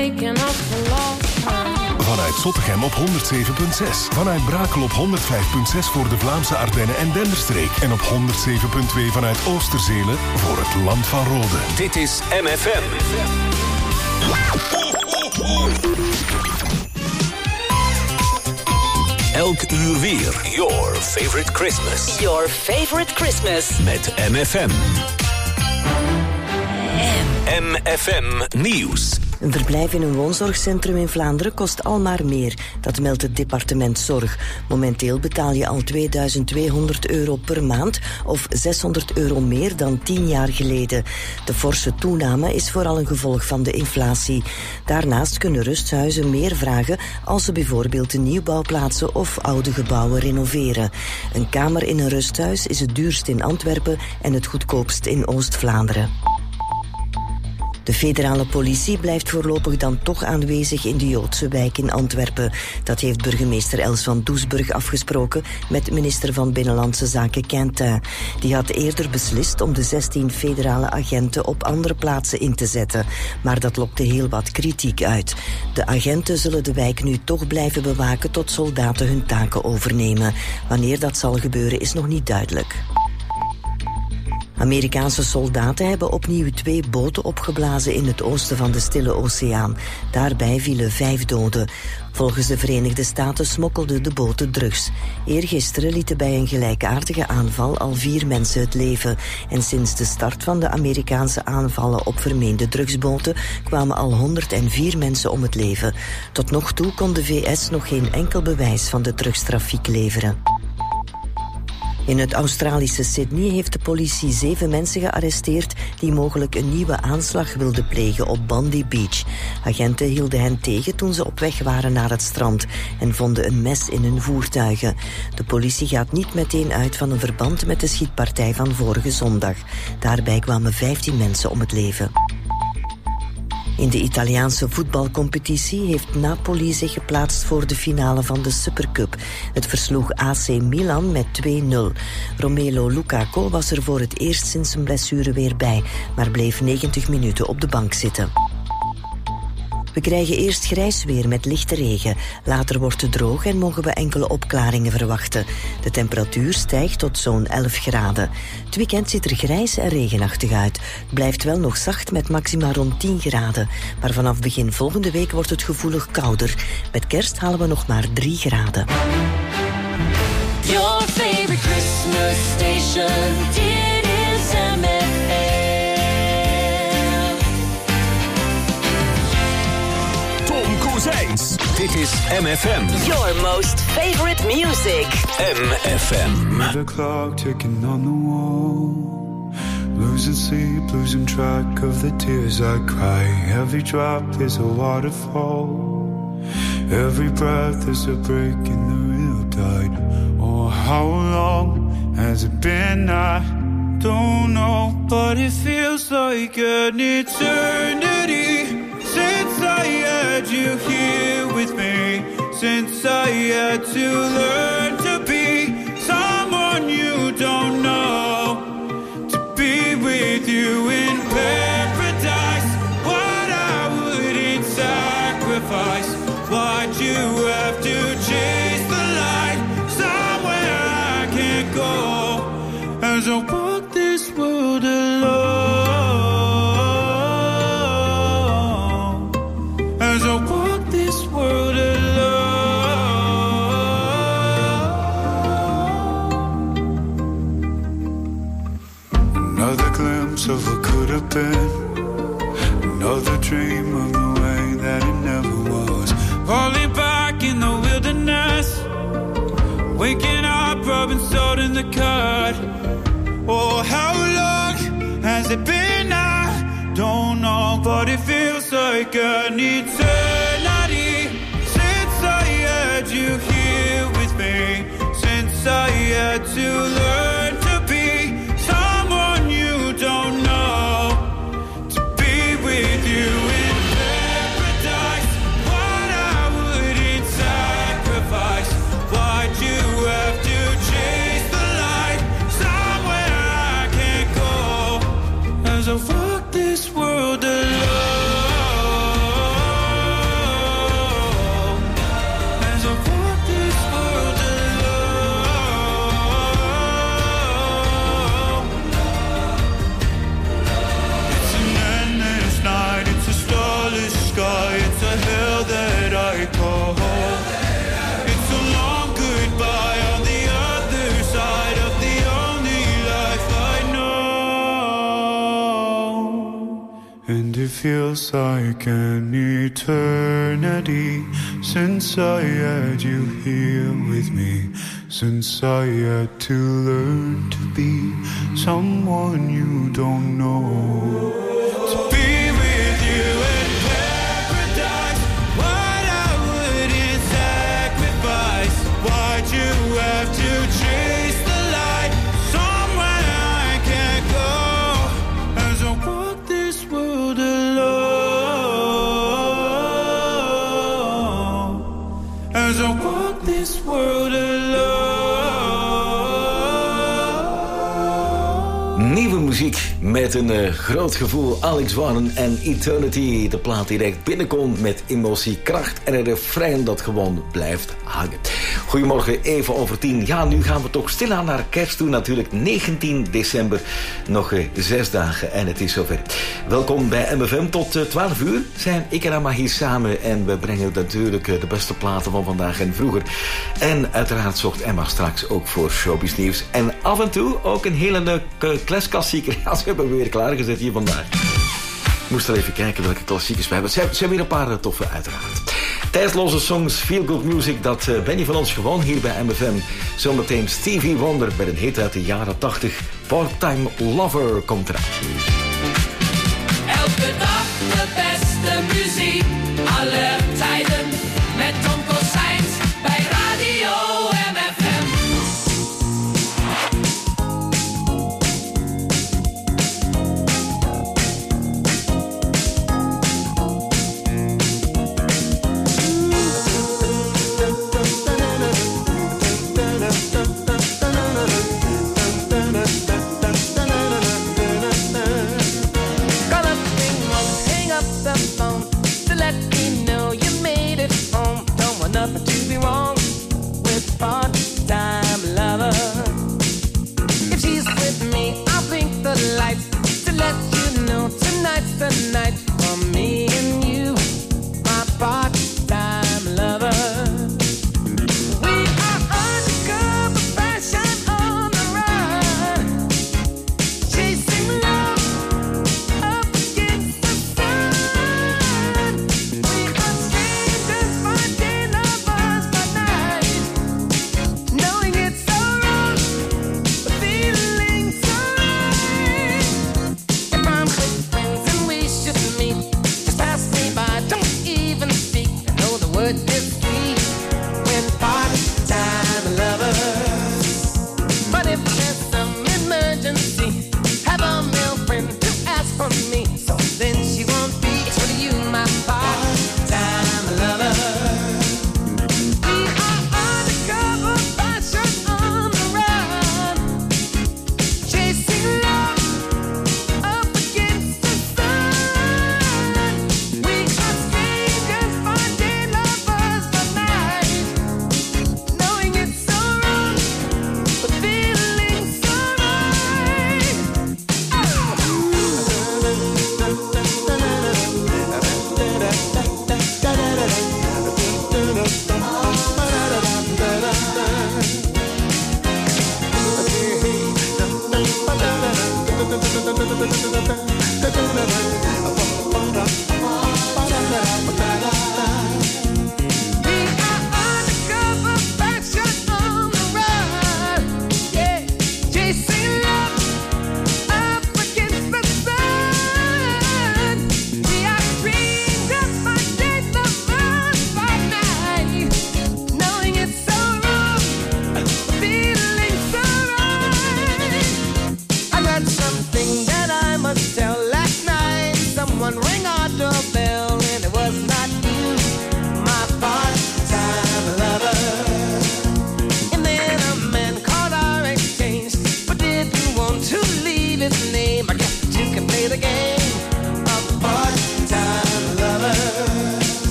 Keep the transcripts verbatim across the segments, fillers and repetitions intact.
making up for lost time. Vanuit Zottegem op honderd zeven komma zes. Vanuit Brakel op honderd vijf komma zes voor de Vlaamse Ardennen en Denderstreek. En op honderd zeven komma twee vanuit Oosterzelen voor het Land van Rode. Dit is M F M. Elk uur weer. Your favorite Christmas. Your favorite Christmas. Met M F M. M F M Nieuws. Een verblijf in een woonzorgcentrum in Vlaanderen kost al maar meer. Dat meldt het departement Zorg. Momenteel betaal je al tweeduizend tweehonderd euro per maand of zeshonderd euro meer dan tien jaar geleden. De forse toename is vooral een gevolg van de inflatie. Daarnaast kunnen rusthuizen meer vragen als ze bijvoorbeeld de nieuwbouwplaatsen of oude gebouwen renoveren. Een kamer in een rusthuis is het duurst in Antwerpen en het goedkoopst in Oost-Vlaanderen. De federale politie blijft voorlopig dan toch aanwezig in de Joodse wijk in Antwerpen. Dat heeft burgemeester Els van Doesburg afgesproken met minister van Binnenlandse Zaken Quintin. Die had eerder beslist om de zestien federale agenten op andere plaatsen in te zetten. Maar dat lokte heel wat kritiek uit. De agenten zullen de wijk nu toch blijven bewaken tot soldaten hun taken overnemen. Wanneer dat zal gebeuren is nog niet duidelijk. Amerikaanse soldaten hebben opnieuw twee boten opgeblazen in het oosten van de Stille Oceaan. Daarbij vielen vijf doden. Volgens de Verenigde Staten smokkelden de boten drugs. Eergisteren lieten bij een gelijkaardige aanval al vier mensen het leven. En sinds de start van de Amerikaanse aanvallen op vermeende drugsboten kwamen al honderdvier mensen om het leven. Tot nog toe kon de V S nog geen enkel bewijs van de drugstrafiek leveren. In het Australische Sydney heeft de politie zeven mensen gearresteerd die mogelijk een nieuwe aanslag wilden plegen op Bondi Beach. Agenten hielden hen tegen toen ze op weg waren naar het strand en vonden een mes in hun voertuigen. De politie gaat niet meteen uit van een verband met de schietpartij van vorige zondag. Daarbij kwamen vijftien mensen om het leven. In de Italiaanse voetbalcompetitie heeft Napoli zich geplaatst voor de finale van de Supercup. Het versloeg A C Milan met twee nul. Romelu Lukaku was er voor het eerst sinds zijn blessure weer bij, maar bleef negentig minuten op de bank zitten. We krijgen eerst grijs weer met lichte regen. Later wordt het droog en mogen we enkele opklaringen verwachten. De temperatuur stijgt tot zo'n elf graden. Het weekend ziet er grijs en regenachtig uit. Het blijft wel nog zacht met maxima rond tien graden. Maar vanaf begin volgende week wordt het gevoelig kouder. Met kerst halen we nog maar drie graden. Your favorite Christmas station, it is M F M. Dit is M F M. Your most favorite music. M F M. The clock ticking on the wall. Losing sleep, losing track of the tears I cry. Every drop is a waterfall. Every breath is a break in the real tide. Oh, how long has it been? I don't know, but it feels like an eternity since I had you here with me, since I had to learn to be someone you don't know, to be with you in paradise. What I wouldn't sacrifice, why'd you have to chase the light somewhere I can't go, as I walk this world alone. As I walk this world alone. Another glimpse of what could have been. Another dream of the way that it never was. Falling back in the wilderness. Waking up, rubbing salt in the cut. Oh, how long has it been? I don't know, but it feels like an eternity since I had you here with me, since I had to learn to be someone you don't know, to be with you in paradise. What I wouldn't sacrifice, why'd you have to chase the light somewhere I can't go, as I walk this world alone. feels like an eternity since I had you here with me, since I had to learn to be someone you don't know. To be with you in paradise, what I wouldn't sacrifice. Why'd you have to chase the light somewhere I can't go? As I walk this world alone, as I walk this world alone. Nieuwe muziek met een uh, groot gevoel. Alex Warren en Eternity. De plaat die direct binnenkomt met emotie, kracht en een refrein dat gewoon blijft hangen. Goedemorgen, even over tien. Ja, nu gaan we toch stilaan naar kerst toe. Natuurlijk negentien december. Nog uh, zes dagen en het is zover. Welkom bij M F M. Tot uh, twaalf uur zijn ik en Emma hier samen. En we brengen natuurlijk uh, de beste platen van vandaag en vroeger. En uiteraard zocht Emma straks ook voor Showbiz Nieuws. En af en toe ook een hele leuke klasklassieker. Ja, ze hebben we weer klaargezet hier vandaag. Ik moest er even kijken welke klassiekers we hebben. Ze zijn weer een paar uh, toffe uiteraard. Tijdloze songs, feel good music, dat uh, ben je van ons gewoon hier bij M F M. Zometeen Stevie Wonder met een hit uit de jaren tachtig. Part-time Lover komt eraan. Elke dag de beste muziek, alle tijden met Tom Cossijns bij Radio M F M.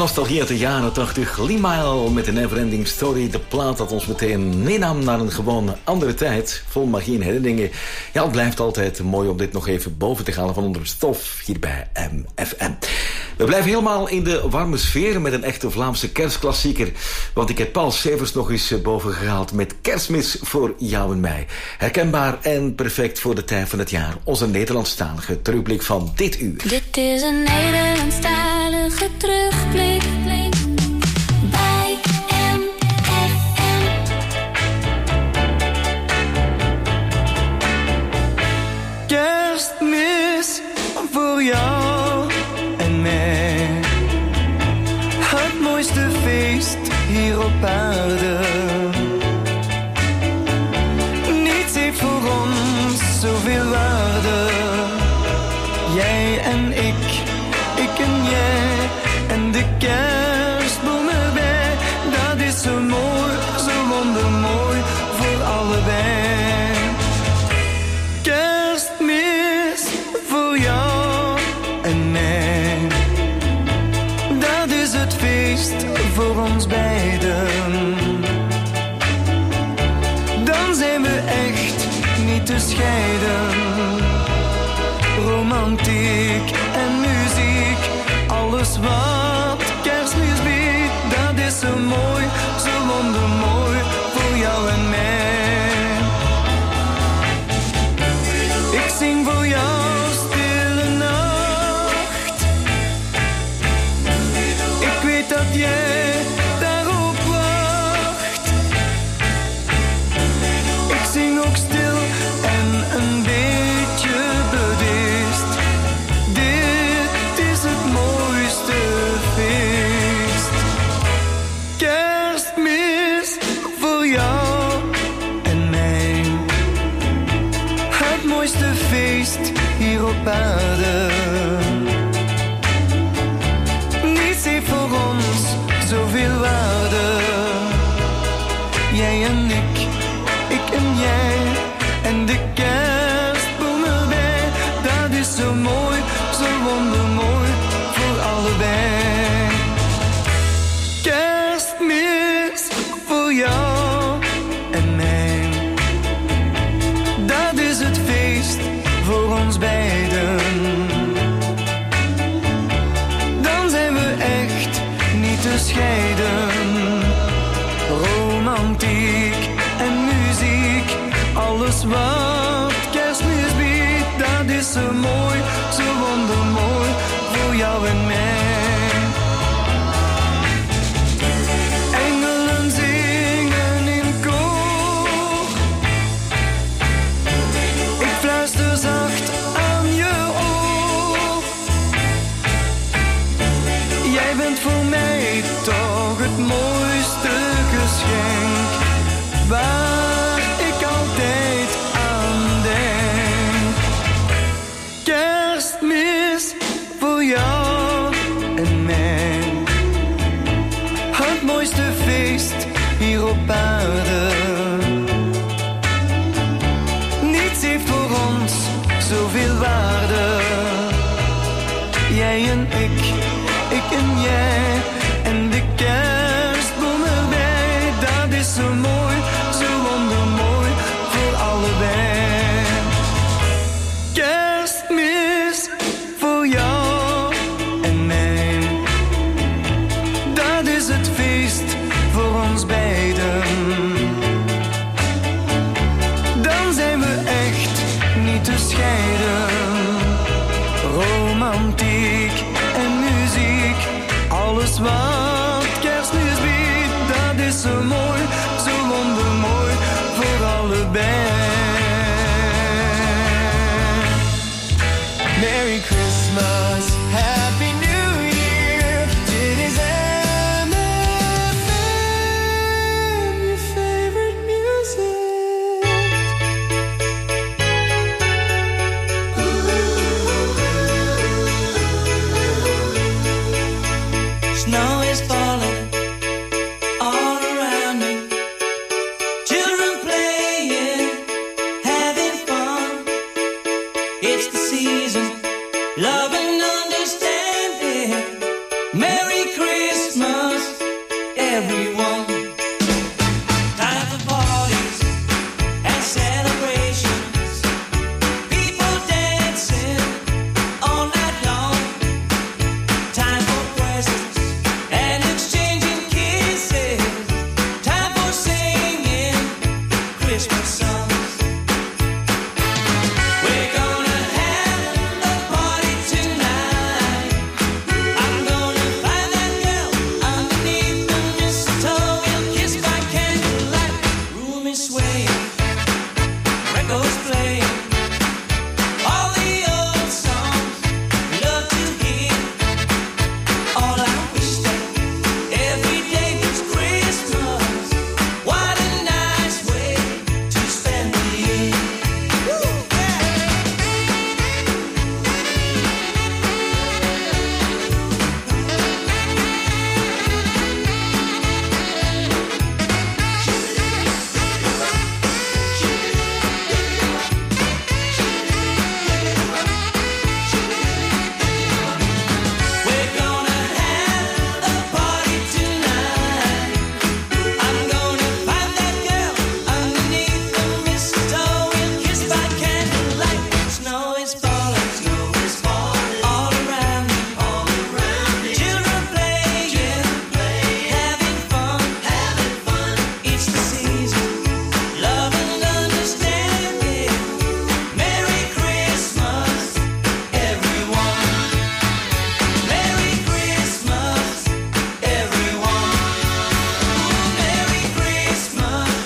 nostalgie uit de jaren tachtig. Lee Mile met een Neverending Story. De plaat dat ons meteen meenam naar een gewoon andere tijd. Vol magie en herinneringen. Ja, het blijft altijd mooi om dit nog even boven te halen van onder het stof. Hier bij M F M. We blijven helemaal in de warme sfeer met een echte Vlaamse kerstklassieker. Want ik heb Paul Severs nog eens boven gehaald met Kerstmis voor jou en mij. Herkenbaar en perfect voor de tijd van het jaar. Onze Nederlandstalige terugblik van dit uur. Dit is een Nederlandstalige terugblik bij M F M. Kerstmis voor jou en mij. Het mooiste feest hier op aarde. Niets heeft voor ons zoveel waarde. Jij en ik, ik en jij, en de kerstboom erbij. Dat is zo mooi, zo wondermooi voor allebei. Kerstmis voor jou en mij. Dat is het feest voor ons beiden. Dan zijn we echt niet te scheiden. Romantiek en muziek, alles wat Kerstmis biedt, dat is zo mooi, zo wondermooi voor jou en mij. Ik zing voor jou stille nacht. Ik weet dat jij daarop wacht. Ik zing ook stil en een beetje bedeesd. Dit is het mooiste feest. Kerstmis voor jou en mij. Het mooiste feest hier op aarde. Niets heeft voor ons zoveel waarde. Jij en ik, ik en jij, en de kerstboom erbij. Dat is zo mooi, zo wondermooi voor allebei. Kerstmis voor jou en mij. Dat is het feest voor ons beiden. Dan zijn we echt niet te scheiden. Romantiek en muziek, alles wat Kerstmis biedt, dat is zo mooi, zo wondermooi voor jou en mij. Engelen zingen in koor. Ik fluister zacht aan je oor. Jij bent voor mij toch het mooiste geschenk waar ik altijd aan denk. Kerstmis voor jou en mij. Het mooiste feest hier op aarde. Niets heeft voor ons zoveel waarde. Jij en ik, ik en jij, en de kerstboom erbij. Dat is zo mooi, zo wondermooi voor allebei. Kerstmis voor jou en mij. Dat is het feest voor ons beiden. Dan zijn we echt niet te scheiden. Romantiek en muziek, alles wat Kerstmis biedt, dat is zo mooi, zo wondermooi voor allebei. Merry Christmas, Happy New Year. Dit is M F M, your favorite music. Snow is falling all around everyone. Time for parties and celebrations. People dancing all night long. Time for presents and exchanging kisses. Time for singing Christmas songs. We're gonna have a party tonight. I'm gonna find that girl underneath the mistletoe. We'll kiss by candlelight. Room is swaying, records playing. All the old songs we love to hear. All I wish that every day was Christmas. What a nice way to spend the year. Woo, yeah. We're gonna have a party tonight. I'm gonna find that girl underneath the mistletoe. We'll kiss by candlelight. Snow is falling, snow is falling all around me, all around me. Children playing, having fun, having fun. It's the season, love and understanding. Merry Christmas, everyone. Merry Christmas, everyone. Merry Christmas,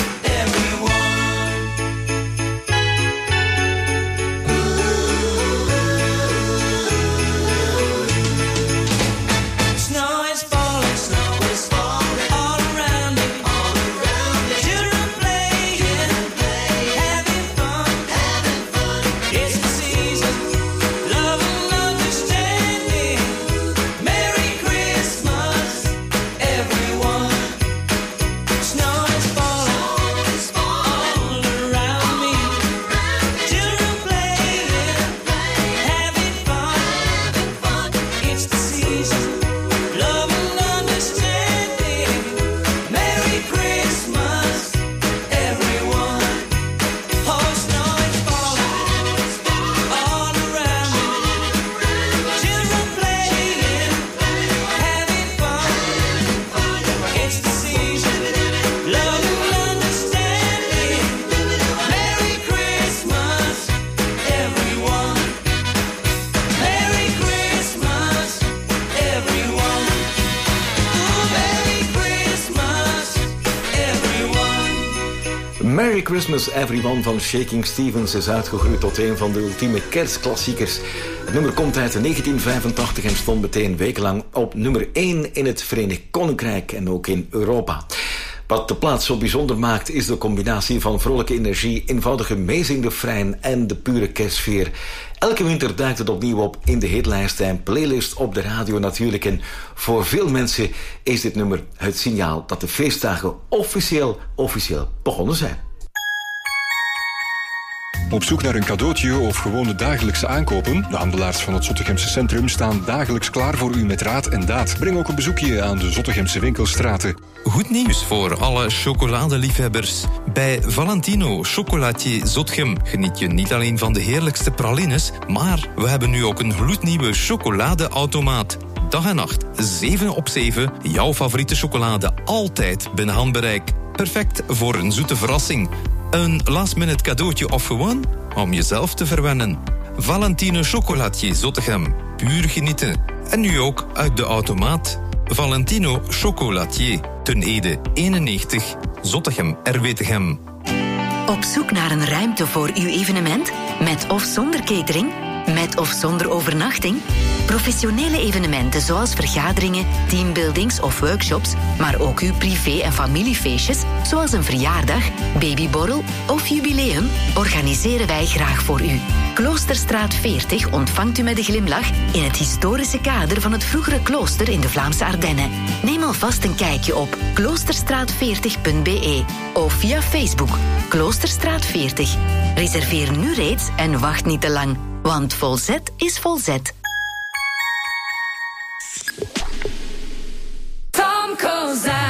everyone. Snow is falling, snow is falling all around me, all around me. Children playing, having fun, having fun. It's the season, love and understanding. Merry Christmas, everyone. Snow is falling, all around me. Children playing, having fun. It's the season, love and understanding. Merry Christmas, everyone. Oh, snow is falling all around me. Children playing, having fun. It's the season, love and understanding. Merry Christmas, everyone. Merry Christmas, everyone. Ooh, Merry Christmas, everyone. Merry Christmas Everyone van Shaking Stevens is uitgegroeid tot een van de ultieme kerstklassiekers. Het nummer komt uit negentien vijfentachtig en stond meteen wekenlang op nummer één in het Verenigd Koninkrijk en ook in Europa. Wat de plaats zo bijzonder maakt is de combinatie van vrolijke energie, eenvoudige meezingrefrein en de pure kerstsfeer. Elke winter duikt het opnieuw op in de hitlijst en playlist op de radio natuurlijk. En voor veel mensen is dit nummer het signaal dat de feestdagen officieel, officieel begonnen zijn. Op zoek naar een cadeautje of gewoon de dagelijkse aankopen? De handelaars van het Zottegemse centrum staan dagelijks klaar voor u met raad en daad. Breng ook een bezoekje aan de Zottegemse winkelstraten. Goed nieuws voor alle chocoladeliefhebbers. Bij Valentino Chocolatier Zottegem geniet je niet alleen van de heerlijkste pralines, maar we hebben nu ook een gloednieuwe chocoladeautomaat. Dag en nacht, zeven op zeven, jouw favoriete chocolade altijd binnen handbereik. Perfect voor een zoete verrassing. Een last-minute cadeautje of gewoon om jezelf te verwennen. Valentino Chocolatier Zottegem. Puur genieten. En nu ook uit de automaat. Valentino Chocolatier. Ten Ede eenennegentig. Zottegem R W T G M. Op zoek naar een ruimte voor uw evenement? Met of zonder catering? Met of zonder overnachting? Professionele evenementen zoals vergaderingen, teambuildings of workshops, maar ook uw privé- en familiefeestjes, zoals een verjaardag, babyborrel of jubileum, organiseren wij graag voor u. Kloosterstraat veertig ontvangt u met een glimlach in het historische kader van het vroegere klooster in de Vlaamse Ardennen. Neem alvast een kijkje op kloosterstraat veertig punt b e of via Facebook Kloosterstraat veertig. Reserveer nu reeds en wacht niet te lang, want volzet is volzet. Tom Kozak.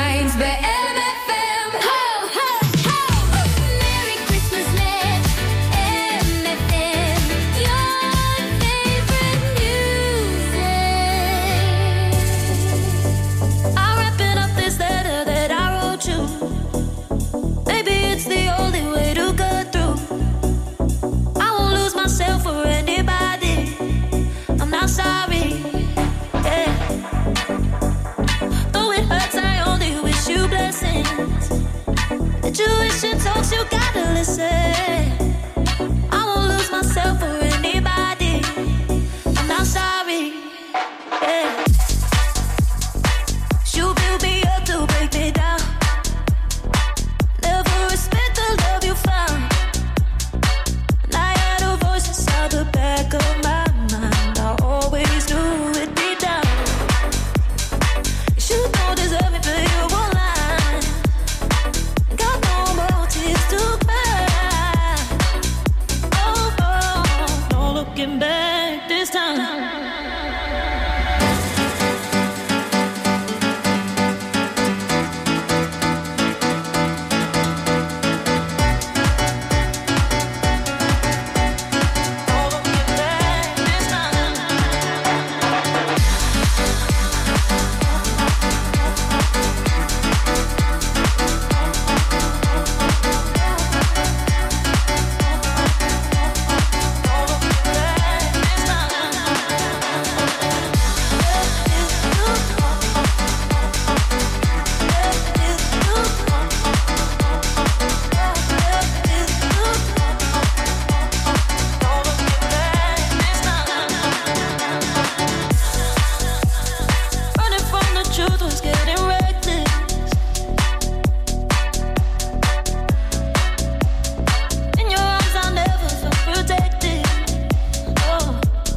you gotta listen. I won't lose myself for anybody. I'm not sorry. Yeah. You build me up to break me down. Never respect the love you found. And I had a voice inside the back of my mind. I always knew it deep down. You don't deserve me, but you won't lie. Got no more tears to cry. Oh, oh, no looking back this time. Running from the truth was getting reckless. In your arms I never felt protected. Oh.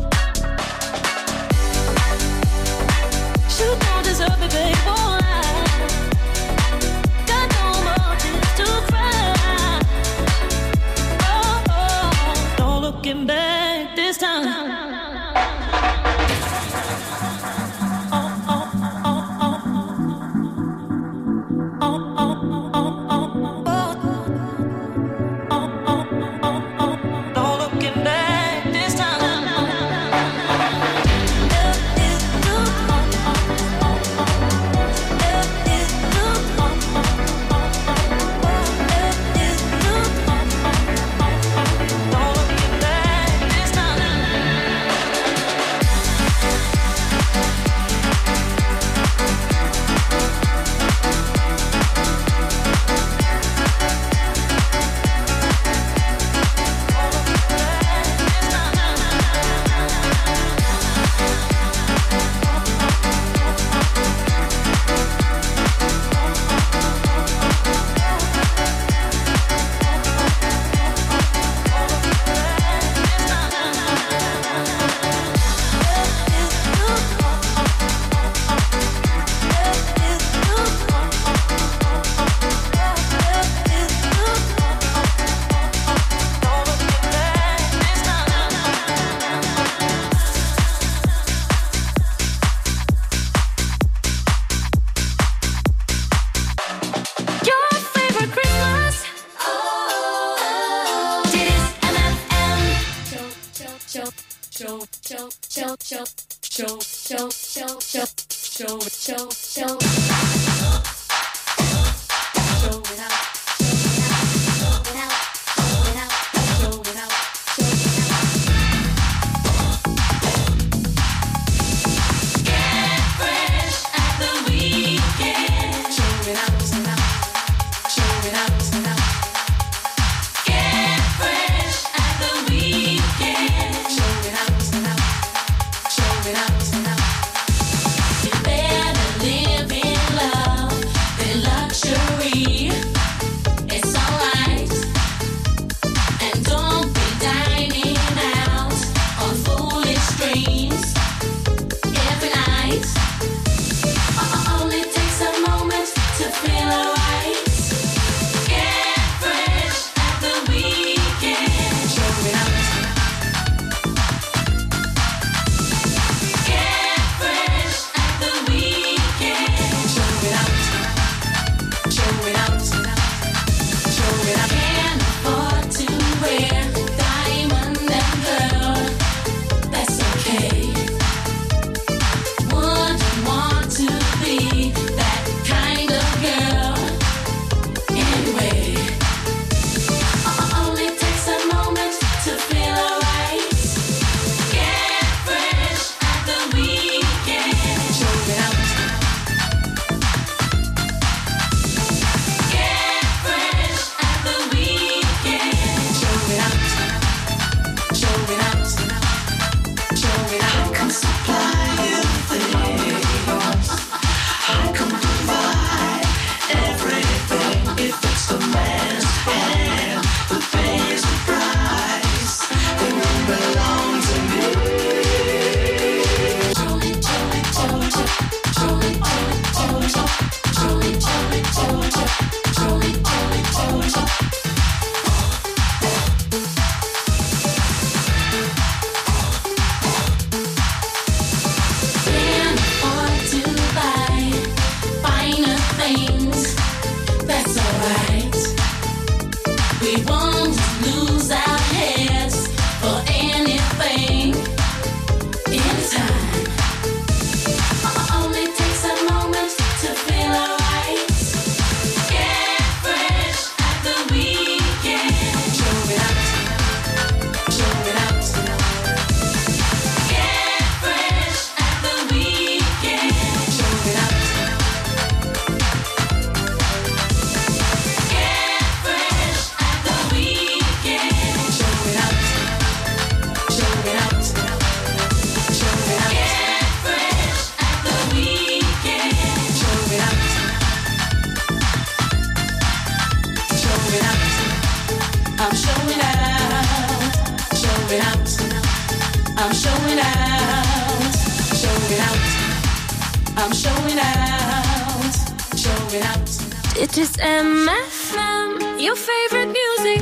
You don't deserve me, babe, won't lie. Got no more tears to cry. Oh, oh, no looking back this time. No looking back this time. Your favorite Christmas. Dit is M F M. Show, show, show, show, show, show, show, show, show, show, show, show, show. Show it out. Show it out. Show it out. Show it out. Get fresh at the weekend. Show it out. Show it out. Show it out. Get fresh at the weekend. Show it out. Show it out. You better live in love, in luxury. It's alright. And don't be dining out on foolish dreams every night. Only takes a moment to feel showing out, showing out. I'm showing out, showing out. It is M F M, your favorite music.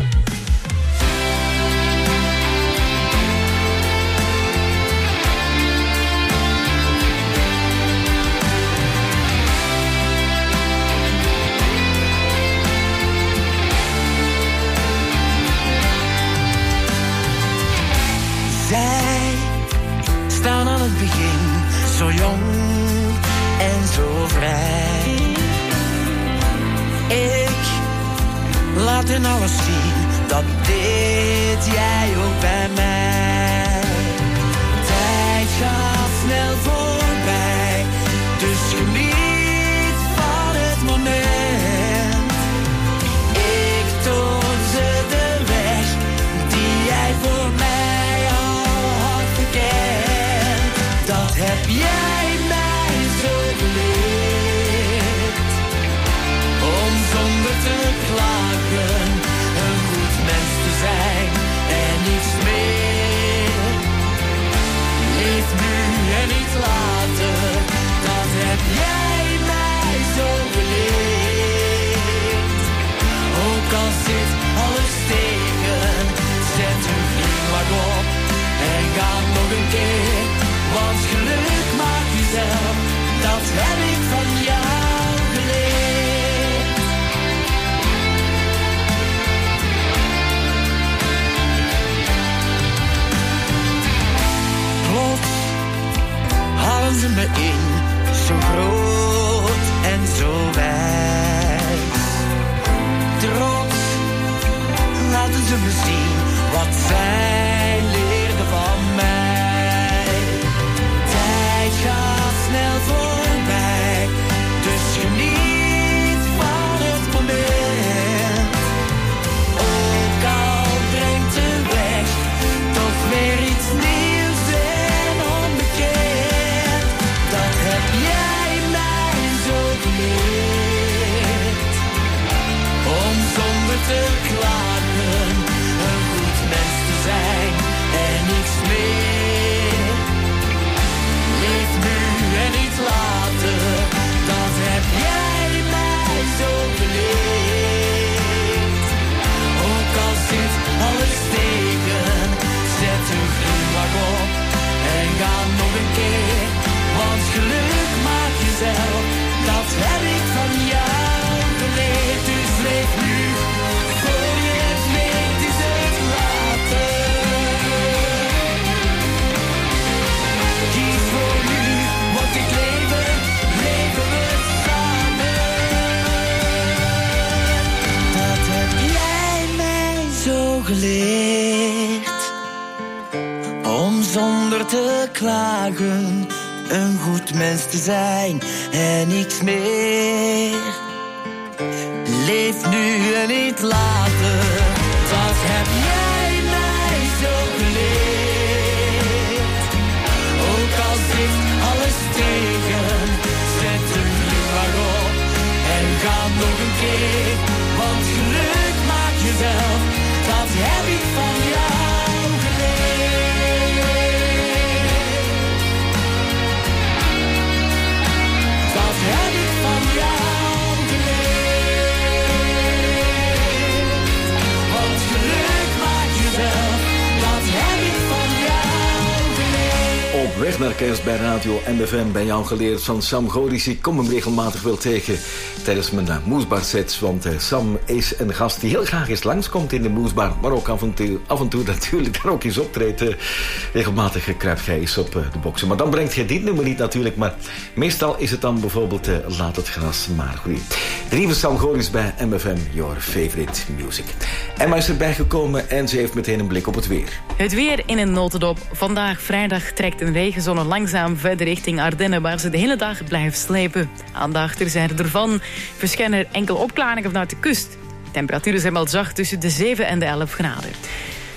Zij staan aan het begin, zo jong en zo vrij. Ik laat in alles zien, dat deed jij ook bij mij. Tijd gaat snel voorbij, dus geniet van het moment. Ik toon ze de weg die jij voor mij al had gekend. Dat heb jij mij zo geleerd, om zonder te klagen een goed mens te zijn en niets meer. Leef nu en niet later, dat heb jij mij zo geleerd. Ook al zit alles tegen, zet een glimlach op en ga nog een keer. Want geluk maak jezelf, dat heb ik van jou geleerd. Plots halen ze me in, zo groot en zo wijs. Trots laten ze me zien wat zij leerden van mij. Tijd gaat snel voorbij, dus geniet van het moment. Ook al brengt de weg toch weer iets nieuws en onbekend. Dat heb jij mij zo geleerd, om zonder te klagen een goed mens te zijn en niets meer. Leef nu en niet later, dat heb jij mij zo geleerd. Ook al zit alles tegen, zet een glimlach op en ga nog een keer. Want geluk maak jezelf, dat heb ik van jou geleerd. Dus leef nu, voor je het weet is het later. Kies voor nu, want dit leven, leven we samen. Dat heb jij mij zo geleerd, om zonder te klagen een goed mens te zijn en niets meer. Leef nu en niet later, dat heb jij mij zo geleerd. Ook al zit alles tegen, zet een glimlach op en ga nog een keer. Want geluk maak jezelf, dat heb ik van jou geleerd. Dat heb ik van jou geleerd. Want geluk maak jezelf, dat heb ik van jou geleerd. Op weg naar kerst bij Radio M F M bij jou geleerd van Sam Goris. Ik kom hem regelmatig wel tegen tijdens mijn uh, Moesbar-sets. Want uh, Sam is een gast die heel graag eens langskomt in de Moesbar. Maar ook af en toe, af en toe natuurlijk daar ook eens optreedt. Uh, regelmatig kruipt hij eens op uh, de boksen. Maar dan brengt hij dit nummer niet natuurlijk. Maar meestal is het dan bijvoorbeeld uh, Laat het gras maar groeien. De nieuwe Sam Goris bij M F M, your favorite music. Emma is erbij gekomen en ze heeft meteen een blik op het weer. Het weer in een notendop. Vandaag vrijdag trekt een regenzone langzaam verder richting Ardennen, waar ze de hele dag blijft slepen. Aan de achterzijde ervan verschijnen er enkele opklaringen vanuit de kust. Temperaturen zijn wel zacht tussen de zeven en de elf graden.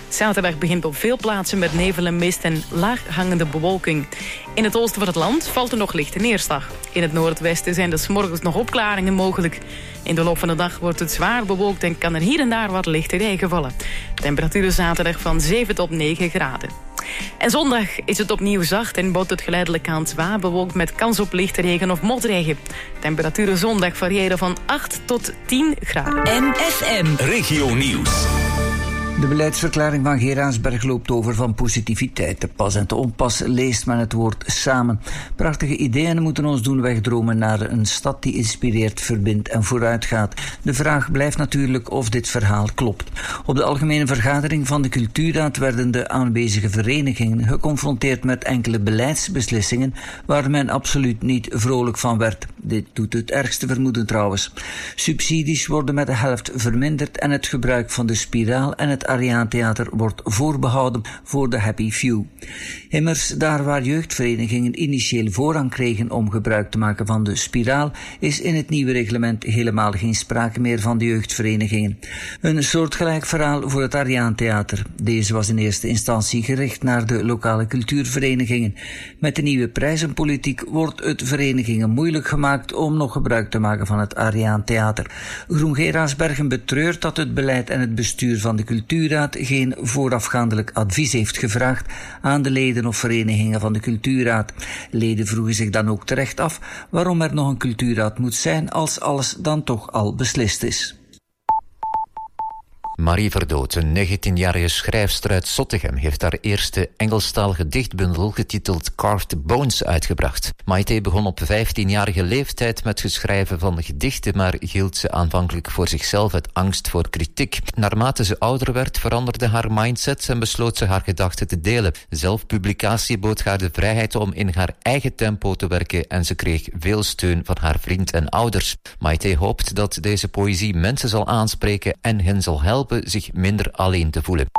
Zaterdag begint op veel plaatsen met nevel en mist en laaghangende bewolking. In het oosten van het land valt er nog lichte neerslag. In het noordwesten zijn er 's morgens nog opklaringen mogelijk. In de loop van de dag wordt het zwaar bewolkt en kan er hier en daar wat lichte regen vallen. Temperaturen zaterdag van zeven tot negen graden. En zondag is het opnieuw zacht en bouwt het geleidelijk aan zwaar bewolkt met kans op lichte regen of motregen. Temperaturen zondag variëren van acht tot tien graden. M F M Regio Nieuws. De beleidsverklaring van Geraardsberg loopt over van positiviteit. Te pas en te onpas leest men het woord samen. Prachtige ideeën moeten ons doen wegdromen naar een stad die inspireert, verbindt en vooruitgaat. De vraag blijft natuurlijk of dit verhaal klopt. Op de algemene vergadering van de Cultuurraad werden de aanwezige verenigingen geconfronteerd met enkele beleidsbeslissingen waar men absoluut niet vrolijk van werd. Dit doet het ergste vermoeden trouwens. Subsidies worden met de helft verminderd en het gebruik van de spiraal en het Ariaantheater wordt voorbehouden voor de happy few. Immers, daar waar jeugdverenigingen initieel voorrang kregen om gebruik te maken van de spiraal, is in het nieuwe reglement helemaal geen sprake meer van de jeugdverenigingen. Een soortgelijk verhaal voor het Ariaantheater. Deze was in eerste instantie gericht naar de lokale cultuurverenigingen. Met de nieuwe prijzenpolitiek wordt het verenigingen moeilijk gemaakt om nog gebruik te maken van het Ariaantheater. Groen Geraardsbergen betreurt dat het beleid en het bestuur van de cultuur Cultuurraad geen voorafgaandelijk advies heeft gevraagd aan de leden of verenigingen van de Cultuurraad. Leden vroegen zich dan ook terecht af waarom er nog een Cultuurraad moet zijn als alles dan toch al beslist is. Marie Verdoot, een negentienjarige schrijfster uit Zottegem, heeft haar eerste Engelstalige dichtbundel getiteld Carved Bones uitgebracht. Maite begon op vijftienjarige leeftijd met het schrijven van gedichten, maar hield ze aanvankelijk voor zichzelf uit angst voor kritiek. Naarmate ze ouder werd, veranderde haar mindset en besloot ze haar gedachten te delen. Zelfpublicatie bood haar de vrijheid om in haar eigen tempo te werken en ze kreeg veel steun van haar vriend en ouders. Maite hoopt dat deze poëzie mensen zal aanspreken en hen zal helpen zich minder alleen te voelen.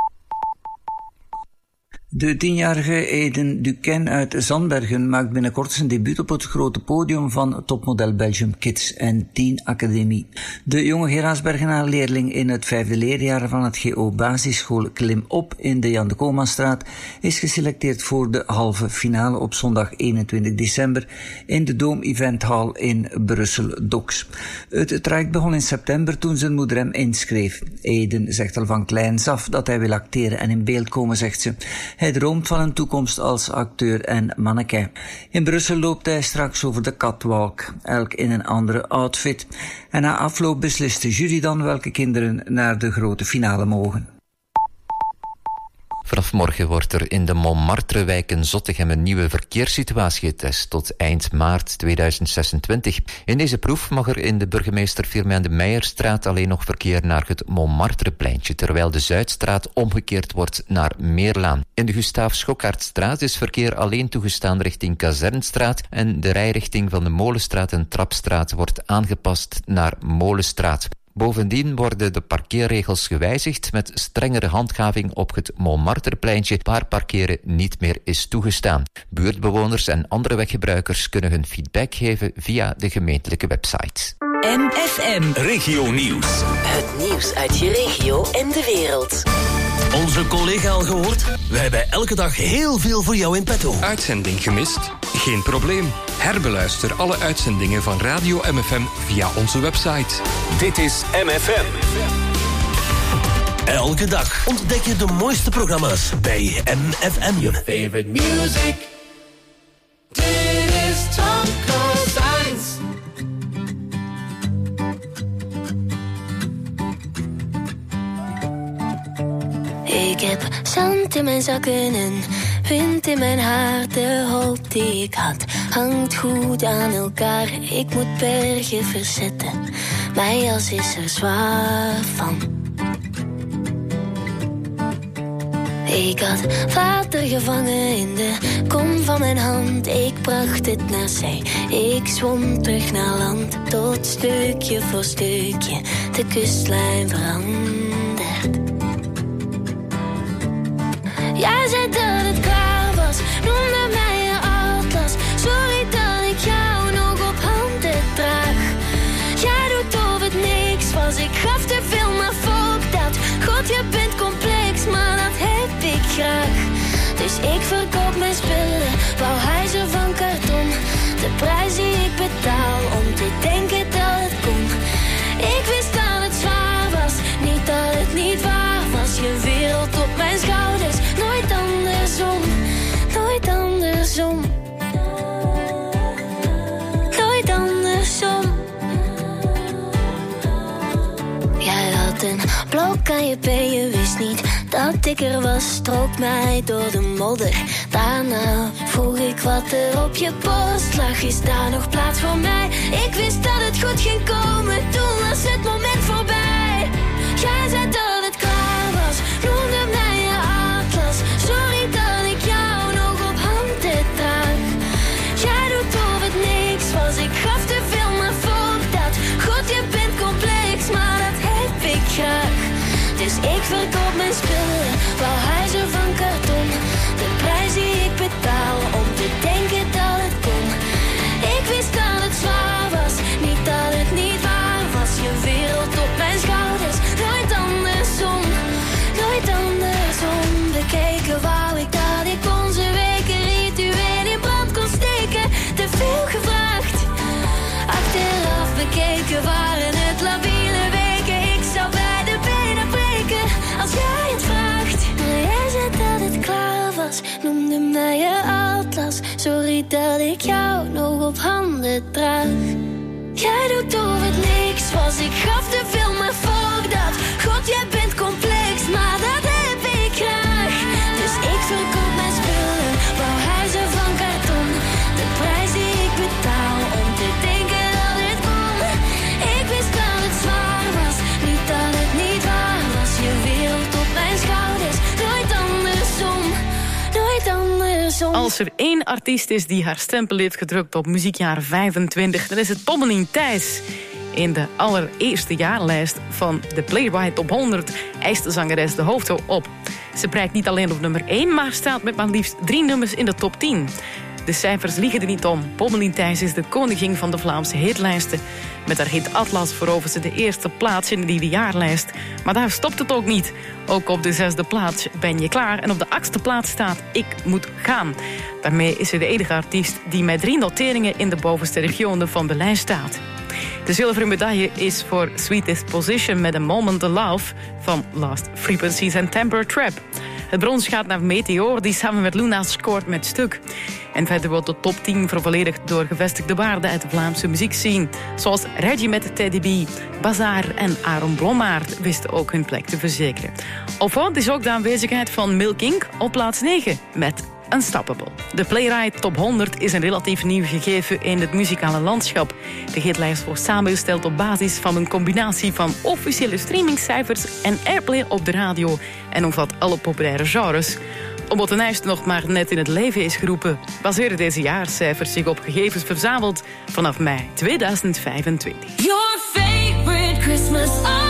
De tienjarige Eden Duquesne uit Zandbergen maakt binnenkort zijn debuut op het grote podium van topmodel Belgium Kids en Teen Academie. De jonge Geraardsbergenaar leerling in het vijfde leerjaar van het G O basisschool Klim op in de Jan de Koolmanstraat is geselecteerd voor de halve finale op zondag eenentwintig december in de Dome Event Hall in Brussel-Docks. Het traject begon in september toen zijn moeder hem inschreef. Eden zegt al van kleins af dat hij wil acteren en in beeld komen, zegt ze. Hij droomt van een toekomst als acteur en mannequin. In Brussel loopt hij straks over de catwalk, elk in een andere outfit. En na afloop beslist de jury dan welke kinderen naar de grote finale mogen. Vanaf morgen wordt er in de Montmartrewijk in Zottegem een nieuwe verkeerssituatie getest tot eind maart tweeduizend zesentwintig. In deze proef mag er in de burgemeester Firmin de Meijerstraat alleen nog verkeer naar het Montmartrepleintje, terwijl de Zuidstraat omgekeerd wordt naar Meerlaan. In de Gustaaf Schokkaertstraat is verkeer alleen toegestaan richting Kazernstraat en de rijrichting van de Molenstraat en Trapstraat wordt aangepast naar Molenstraat. Bovendien worden de parkeerregels gewijzigd met strengere handhaving op het Montmartrepleintje, waar parkeren niet meer is toegestaan. Buurtbewoners en andere weggebruikers kunnen hun feedback geven via de gemeentelijke website. M F M Regio Nieuws. Het nieuws uit je regio en de wereld. Onze collega al gehoord? Wij hebben elke dag heel veel voor jou in petto. Uitzending gemist? Geen probleem. Herbeluister alle uitzendingen van Radio M F M via onze website. Dit is M F M. Elke dag ontdek je de mooiste programma's bij M F M. Your favorite music. Dit is Tonko Science. Ik heb zand in mijn zakken en wind in mijn haar. De hoop die ik had hangt goed aan elkaar. Ik moet bergen verzetten, mijn jas is er zwaar van. Ik had water gevangen in de kom van mijn hand. Ik bracht het naar zee, ik zwom terug naar land. Tot stukje voor stukje de kustlijn verandert. Jij zei dat het klaar was, noemde mij je atlas. Sorry dat ik jou nog op handen draag. Jij doet of het niks was, ik gaf te veel, maar fuck dat. God, je bent complex, maar dat spullen, wou hij ze van karton. De prijs die ik betaal om te denken dat het kon. Ik wist dat het zwaar was, niet dat het niet waar was. Je wereld op mijn schouders, nooit andersom, nooit andersom. Nooit andersom. Jij had een blok aan je been, je wist niet dat ik er was. Strook mij door de modder. Daarna vroeg ik wat er op je borst lag. Is daar nog plaats voor mij? Ik wist dat het goed ging komen, toen was het moment voorbij. Jij zei dat het klaar was, noemde mij je atlas. Sorry dat ik jou nog op handen draag. Jij doet of het niks was, ik gaf te veel, maar volg dat. God, je bent complex, maar dat heb ik graag. Dus ik verkoop mijn spullen, wou hij ze van karton. De prijs die ik betaal om te denken dat het kon. Ik wist dat het zwaar was, niet dat het niet waar was. Je wereld op mijn schouders, nooit andersom, nooit andersom. Bekeken wou ik dat ik onze weken ritueel in brand kon steken. Te veel gevraagd, achteraf bekeken waren het labiele weken. Ik zou bij de benen breken als jij het vraagt. Maar jij zei dat het klaar was, noemde mij je atlas. Sorry dat ik jou nog op handen draag. Jij doet of het niks was, ik gaf te veel, maar volg dat. God, jij bent complex, maar dat heb ik graag. Dus ik verkoop mijn spullen, wou hij ze van karton. De prijs die ik betaal om te denken dat het kon. Ik wist dat het zwaar was, niet dat het niet waar was. Je wereld op mijn schouders, nooit andersom, nooit andersom. Als er één artiest is die haar stempel heeft gedrukt op muziekjaar vijfentwintig... dan is het Pommelien Thijs. In de allereerste jaarlijst van de Playwright Top honderd... eist de zangeres de hoofdrol op. Ze prijkt niet alleen op nummer één... maar staat met maar liefst drie nummers in de top tien. De cijfers liegen er niet om. Pommelien Thijs is de koningin van de Vlaamse hitlijsten. Met haar hit Atlas veroverde ze de eerste plaats in de jaarlijst. Maar daar stopt het ook niet. Ook op de zesde plaats Ben je klaar. En op de achtste plaats staat Ik moet gaan. Daarmee is ze de enige artiest die met drie noteringen in de bovenste regionen van de lijst staat. De zilveren medaille is voor Sweetest Position met A Moment of Love van Last Frequencies en Temper Trap. Het brons gaat naar Meteor, die samen met Luna scoort met Stuk. En verder wordt de top tien vervolledigd door gevestigde waarden uit de Vlaamse muziekscene. Zoals Reggie met Teddy B, Bazaar en Aaron Blommaert wisten ook hun plek te verzekeren. Opvallend is ook de aanwezigheid van Milk Incorporated op plaats negen met Unstoppable. De Playwright Top honderd is een relatief nieuw gegeven in het muzikale landschap. De hitlijst wordt samengesteld op basis van een combinatie van officiële streamingcijfers en airplay op de radio en omvat alle populaire genres. Omdat de lijst nog maar net in het leven is geroepen, baseren deze jaarcijfers zich op gegevens verzameld vanaf mei tweeduizend vijfentwintig. Your favorite Christmas song.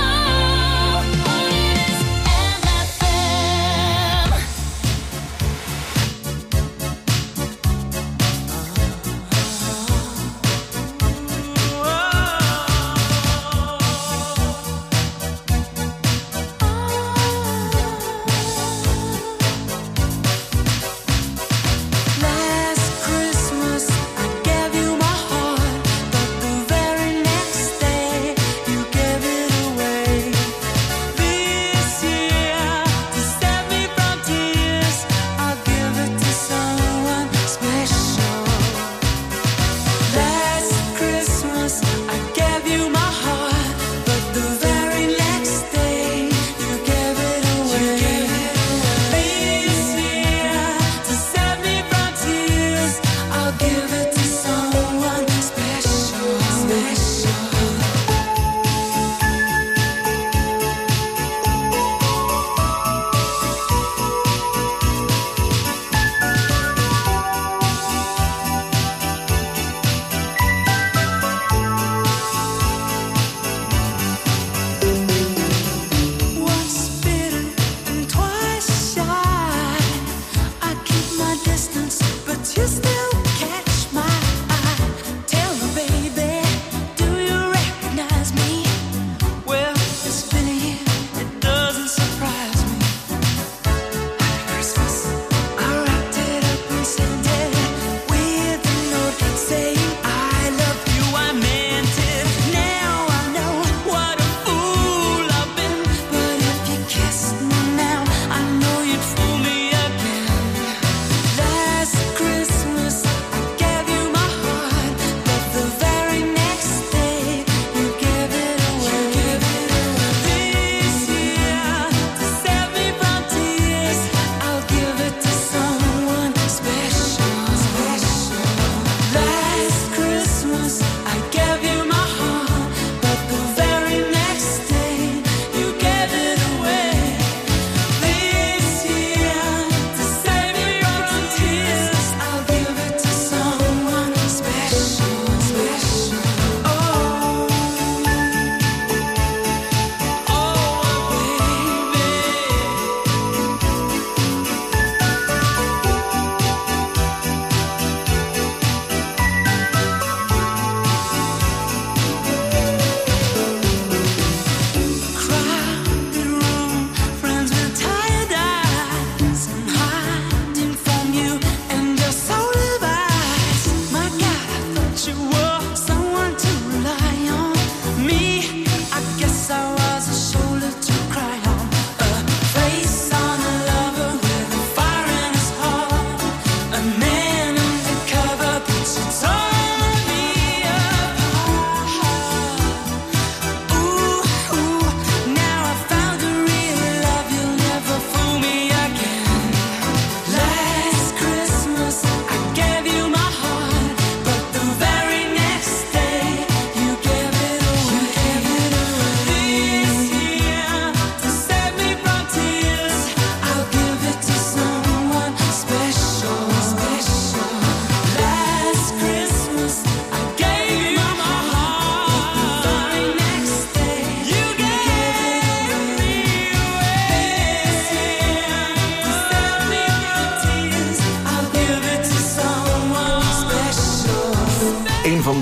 Away.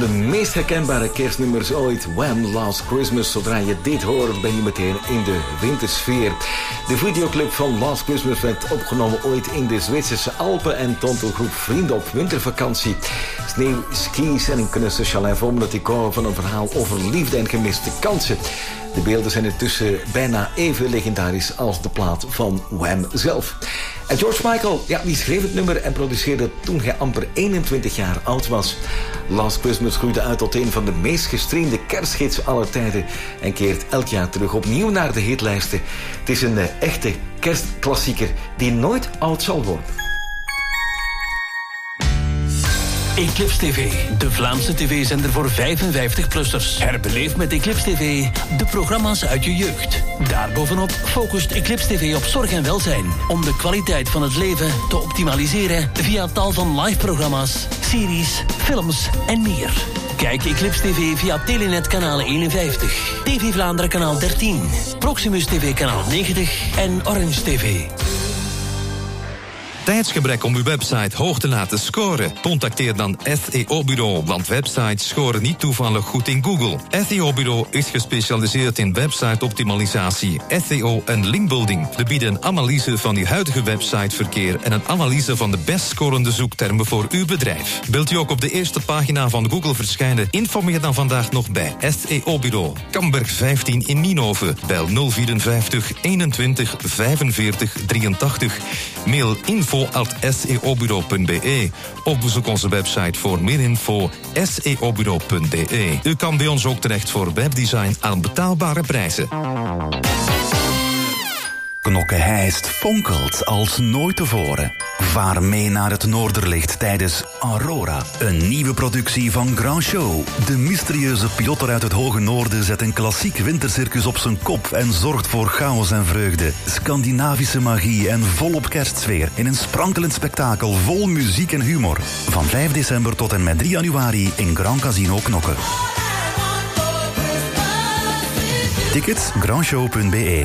de meest herkenbare kerstnummers ooit. Wham! Last Christmas. Zodra je dit hoort, ben je meteen in de wintersfeer. De videoclip van Last Christmas werd opgenomen ooit in de Zwitserse Alpen en toont een groep vrienden op wintervakantie. Sneeuw, skis en een knusse chalet vol met decor van een verhaal over liefde en gemiste kansen. De beelden zijn intussen bijna even legendarisch als de plaat van Wham! Zelf. En George Michael, ja, die schreef het nummer en produceerde toen hij amper eenentwintig jaar oud was. Last Christmas groeide uit tot een van de meest gestreamde kersthits aller tijden en keert elk jaar terug opnieuw naar de hitlijsten. Het is een uh, echte kerstklassieker die nooit oud zal worden. Eclipse T V, de Vlaamse tv-zender voor vijfenvijftig-plussers. Herbeleef met Eclipse T V de programma's uit je jeugd. Daarbovenop focust Eclipse T V op zorg en welzijn, om de kwaliteit van het leven te optimaliseren via tal van live-programma's, series, films en meer. Kijk Eclipse T V via Telenet kanaal eenenvijftig, T V Vlaanderen kanaal dertien, Proximus T V kanaal negentig en Orange T V. Tijdsgebrek om uw website hoog te laten scoren? Contacteer dan S E O-bureau, want websites scoren niet toevallig goed in Google. S E O-bureau is gespecialiseerd in website-optimalisatie, S E O en linkbuilding. We bieden een analyse van uw huidige websiteverkeer en een analyse van de best scorende zoektermen voor uw bedrijf. Wilt u ook op de eerste pagina van Google verschijnen? Informeer dan vandaag nog bij S E O-bureau. Kamberg vijftien in Nienhoven. Bel nul vierenvijftig eenentwintig vijfenveertig drieëntachtig. Mail info at s e o bureau punt b e of bezoek onze website voor meer info s e o bureau punt b e. U kan bij ons ook terecht voor webdesign aan betaalbare prijzen. Knokke-Heist fonkelt als nooit tevoren. Vaar mee naar het Noorderlicht tijdens Aurora, een nieuwe productie van Grand Show. De mysterieuze piloter uit het hoge noorden zet een klassiek wintercircus op zijn kop en zorgt voor chaos en vreugde, Scandinavische magie en volop kerstsfeer in een sprankelend spektakel vol muziek en humor. Van vijf december tot en met drie januari in Grand Casino Knokke. Tickets grandshow punt b e.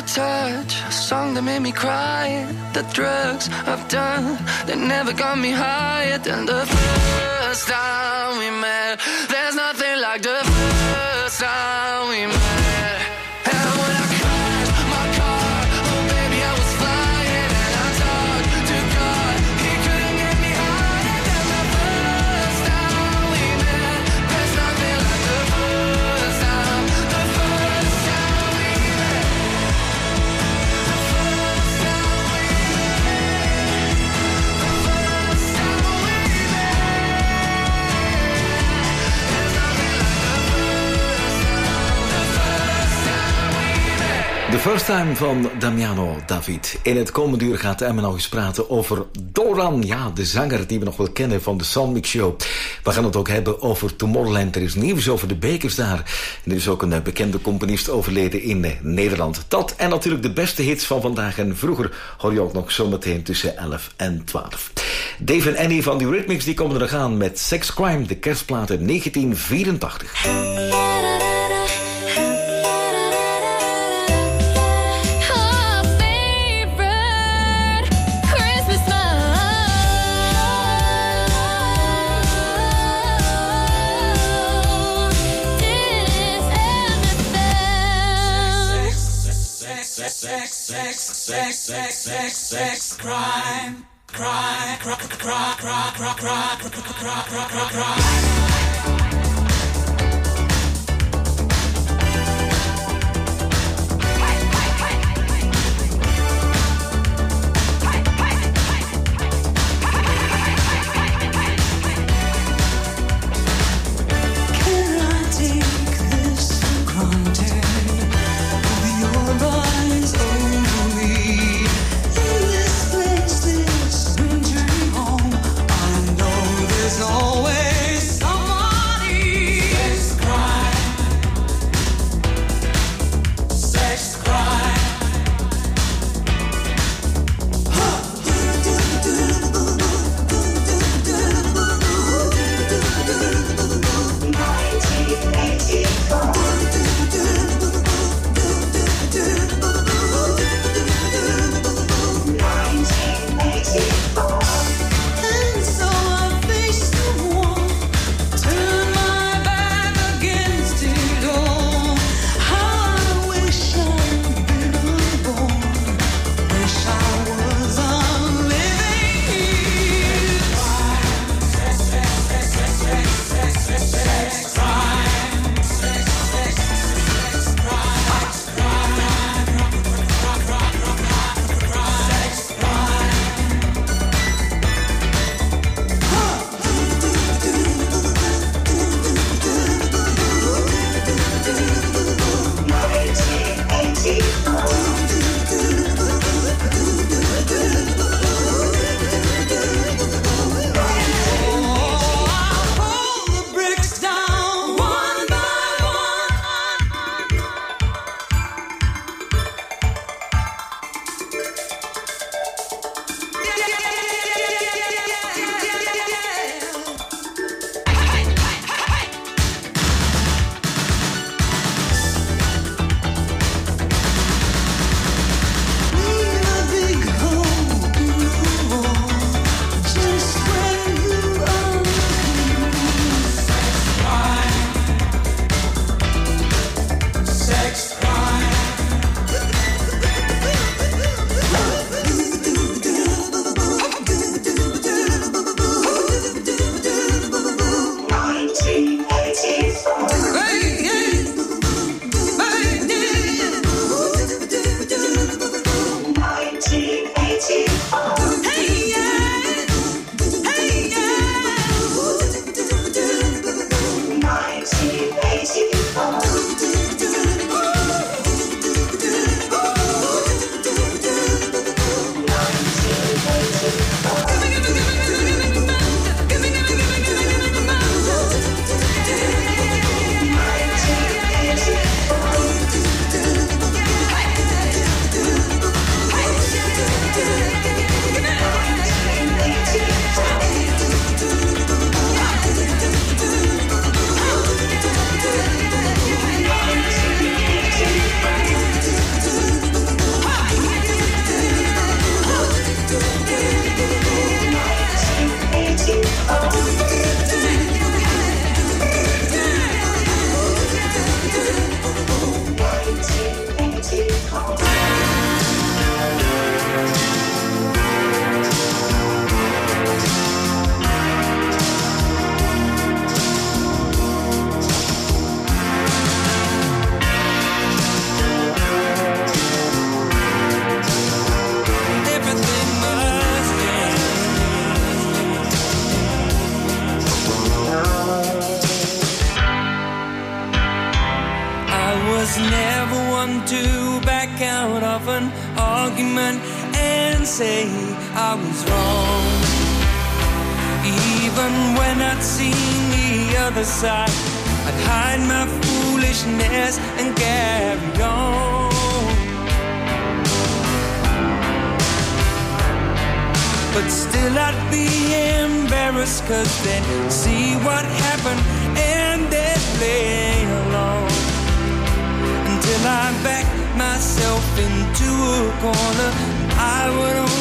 touch, a song that made me cry. The drugs I've done, they never got me higher than the first time we met. There's nothing like the first time we met. And when I crashed my car, oh baby I was flying. And I talked to God, he couldn't get me higher than the first time we met. There's nothing like the first time, the first time we met. The first time we met. The first time we The First Time van Damiano David. In het komende uur gaat Emma nog eens praten over Doran. Ja, de zanger die we nog wel kennen van de Soundmix Show. We gaan het ook hebben over Tomorrowland. Er is nieuws over de bekers daar. En er is ook een bekende componist overleden in Nederland. Dat en natuurlijk de beste hits van vandaag en vroeger hoor je ook nog zometeen tussen elf en twaalf. Dave en Annie van die Rhythmics die komen er nog aan met Sex Crime, de kerstplaat uit negentien vierentachtig. Sex, sex, sex, sex, sex, crime, crime, crime, crime, crime, crime, crime, crime, crime. Always someone was never one to back out of an argument and say I was wrong. Even when I'd seen the other side, I'd hide my foolishness and carry on. But still I'd be embarrassed, cause they'd see what happened and they'd play along. Until I backed myself into a corner, I would